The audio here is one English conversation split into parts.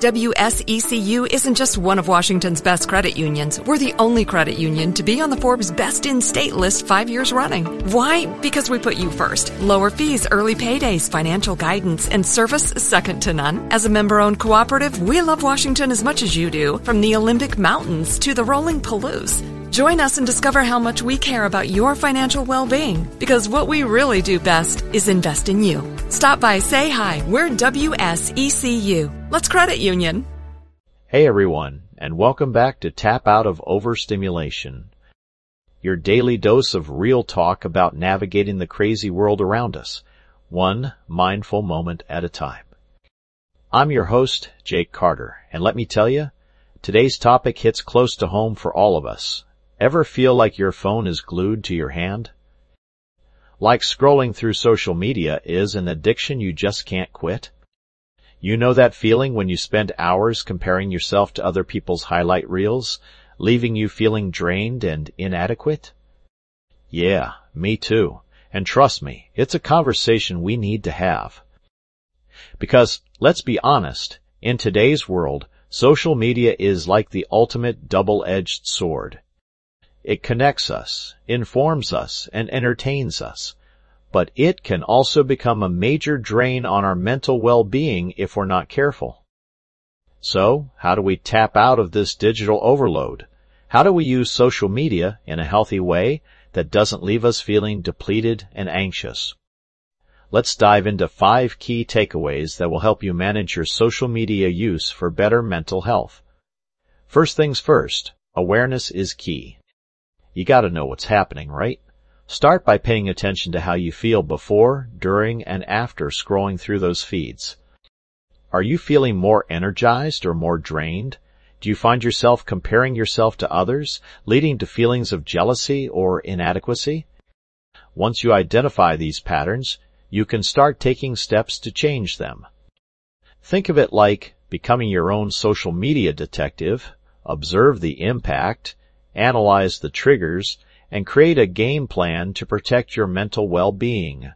WSECU isn't just one of Washington's best credit unions. We're the only credit union to be on the Forbes Best in State list 5 years running. Why? Because we put you first. Lower fees, early paydays, financial guidance, and service second to none. As a member-owned cooperative, we love Washington as much as you do, from the Olympic Mountains to the rolling Palouse. Join us and discover how much we care about your financial well-being, because what we really do best is invest in you. Stop by, say hi. We're WSECU. Let's credit union. Hey everyone, and welcome back to Tap Out of Overstimulation, your daily dose of real talk about navigating the crazy world around us, one mindful moment at a time. I'm your host, Jake Carter, and let me tell you, today's topic hits close to home for all of us. Ever feel like your phone is glued to your hand? Like scrolling through social media is an addiction you just can't quit? You know that feeling when you spend hours comparing yourself to other people's highlight reels, leaving you feeling drained and inadequate? Yeah, me too. And trust me, it's a conversation we need to have. Because, let's be honest, in today's world, social media is like the ultimate double-edged sword. It connects us, informs us, and entertains us. But it can also become a major drain on our mental well-being if we're not careful. So, how do we tap out of this digital overload? How do we use social media in a healthy way that doesn't leave us feeling depleted and anxious? Let's dive into 5 key takeaways that will help you manage your social media use for better mental health. First things first, awareness is key. You gotta know what's happening, right? Start by paying attention to how you feel before, during, and after scrolling through those feeds. Are you feeling more energized or more drained? Do you find yourself comparing yourself to others, leading to feelings of jealousy or inadequacy? Once you identify these patterns, you can start taking steps to change them. Think of it like becoming your own social media detective, observe the impact, analyze the triggers, and create a game plan to protect your mental well-being.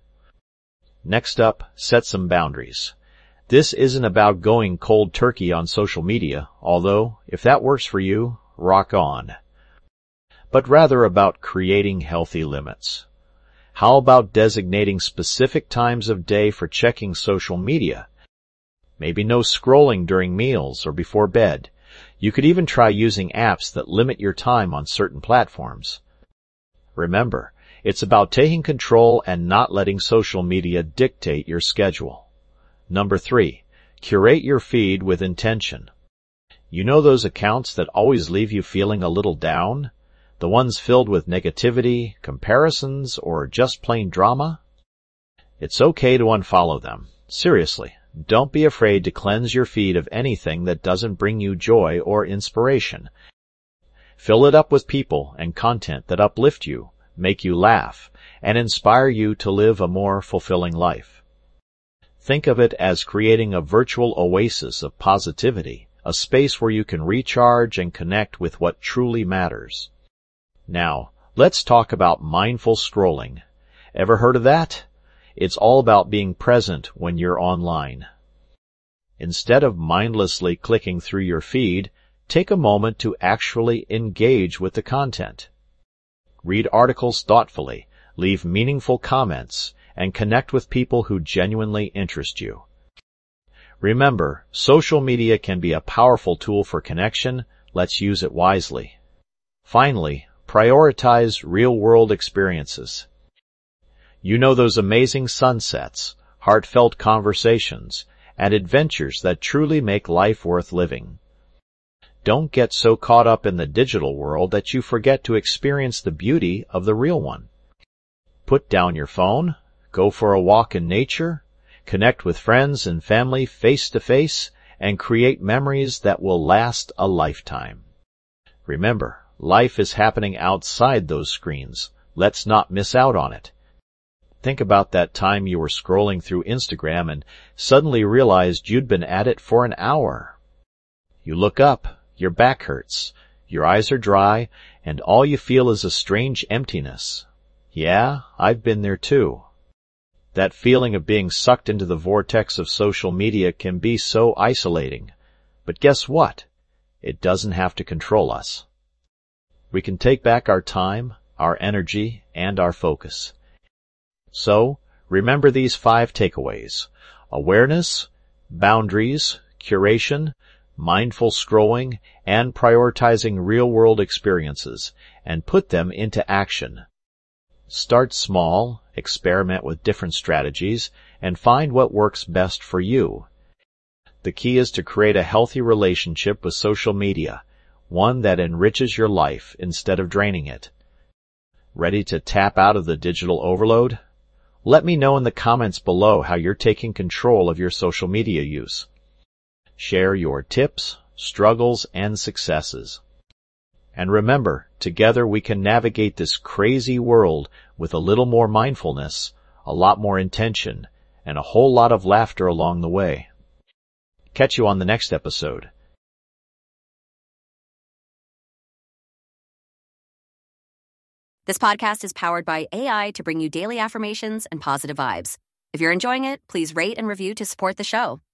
Next up, set some boundaries. This isn't about going cold turkey on social media, although, if that works for you, rock on. But rather about creating healthy limits. How about designating specific times of day for checking social media? Maybe no scrolling during meals or before bed. You could even try using apps that limit your time on certain platforms. Remember, it's about taking control and not letting social media dictate your schedule. Number 3, curate your feed with intention. You know those accounts that always leave you feeling a little down? The ones filled with negativity, comparisons, or just plain drama? It's okay to unfollow them. Seriously. Don't be afraid to cleanse your feed of anything that doesn't bring you joy or inspiration. Fill it up with people and content that uplift you, make you laugh, and inspire you to live a more fulfilling life. Think of it as creating a virtual oasis of positivity, a space where you can recharge and connect with what truly matters. Now, let's talk about mindful scrolling. Ever heard of that? It's all about being present when you're online. Instead of mindlessly clicking through your feed, take a moment to actually engage with the content. Read articles thoughtfully, leave meaningful comments, and connect with people who genuinely interest you. Remember, social media can be a powerful tool for connection. Let's use it wisely. Finally, prioritize real-world experiences. You know those amazing sunsets, heartfelt conversations, and adventures that truly make life worth living. Don't get so caught up in the digital world that you forget to experience the beauty of the real one. Put down your phone, go for a walk in nature, connect with friends and family face to face, and create memories that will last a lifetime. Remember, life is happening outside those screens. Let's not miss out on it. Think about that time you were scrolling through Instagram and suddenly realized you'd been at it for an hour. You look up, your back hurts, your eyes are dry, and all you feel is a strange emptiness. Yeah, I've been there too. That feeling of being sucked into the vortex of social media can be so isolating. But guess what? It doesn't have to control us. We can take back our time, our energy, and our focus. So, remember these 5 takeaways: awareness, boundaries, curation, mindful scrolling, and prioritizing real-world experiences, and put them into action. Start small, experiment with different strategies, and find what works best for you. The key is to create a healthy relationship with social media, one that enriches your life instead of draining it. Ready to tap out of the digital overload? Let me know in the comments below how you're taking control of your social media use. Share your tips, struggles, and successes. And remember, together we can navigate this crazy world with a little more mindfulness, a lot more intention, and a whole lot of laughter along the way. Catch you on the next episode. This podcast is powered by AI to bring you daily affirmations and positive vibes. If you're enjoying it, please rate and review to support the show.